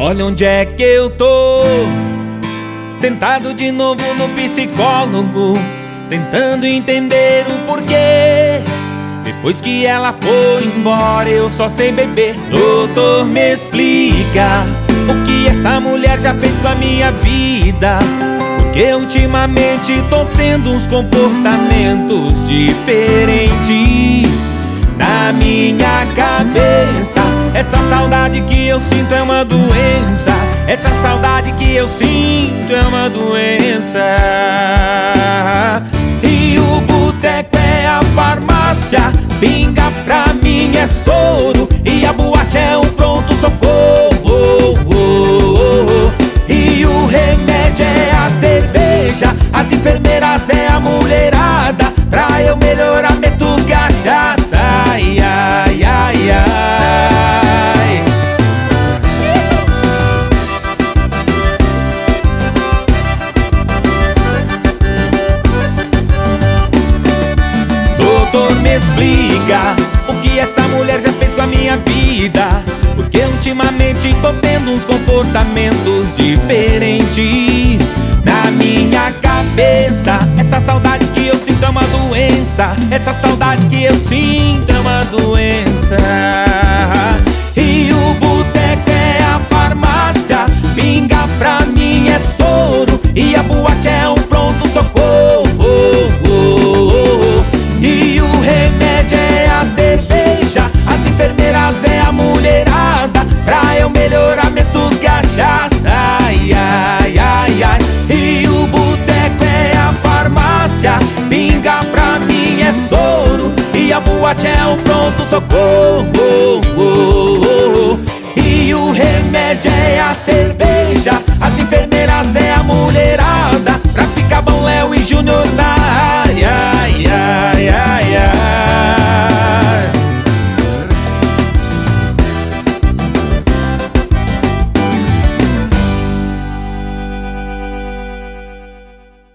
Olha onde é que eu tô, sentado de novo no psicólogo, tentando entender o porquê. Depois que ela foi embora, eu só sei beber. Doutor, me explica o que essa mulher já fez com a minha vida, porque ultimamente tô tendo uns comportamentos diferentes na minha cabeça. Essa saudade que eu sinto é uma doença. Essa saudade que eu sinto é uma doença. E o boteco é a farmácia, pinga pra mim é soro, e a boate é um pronto-socorro. E o remédio é a cerveja, as enfermeiras é a mulherada. Pra eu melhorar meto cachaça. Ai, ai, ai, ai. Doutor, me explica o que essa mulher já fez com a minha vida, porque ultimamente tô tendo uns comportamentos diferentes na minha cabeça. Essa saudade que eu sinto é uma doença. Essa saudade que eu sinto é uma doença. E o boteco é a farmácia, pinga pra mim é soro, e a boate é um pronto-socorro. E o remédio é a cerveja, as enfermeiras é a mulherada. Pra eu melhorar meto cachaça. Ai, ai, ai, ai. E o boteco é a farmácia, pinga pra mim é soro, e a boate é um pronto-socorro. E o remédio é a cerveja, as enfermeiras é a mulherada. Pra ficar bom, Léo e Júnior na